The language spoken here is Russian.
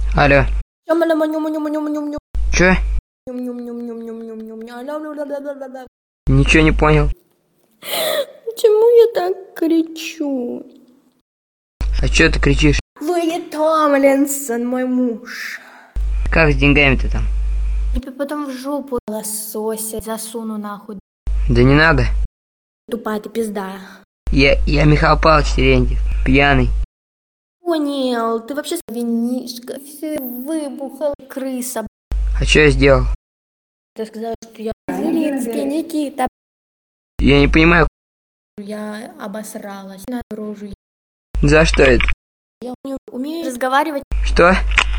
Алло. Чё? Ничего не понял. Почему я так кричу? А чё ты кричишь? Луи Томлинсон, мой муж. Как с деньгами-то там? Тебе потом в жопу лосося засуну нахуй. Да не надо. Тупая ты пизда. Я Михаил Павлович Терентьев, пьяный. Понял, ты вообще винишка, все выбухал, крыса. А чё я сделал? Ты сказала, что я Зеленский, Никита. Я не понимаю. Я обосралась на рожу. За что это? Я не умею разговаривать. Что?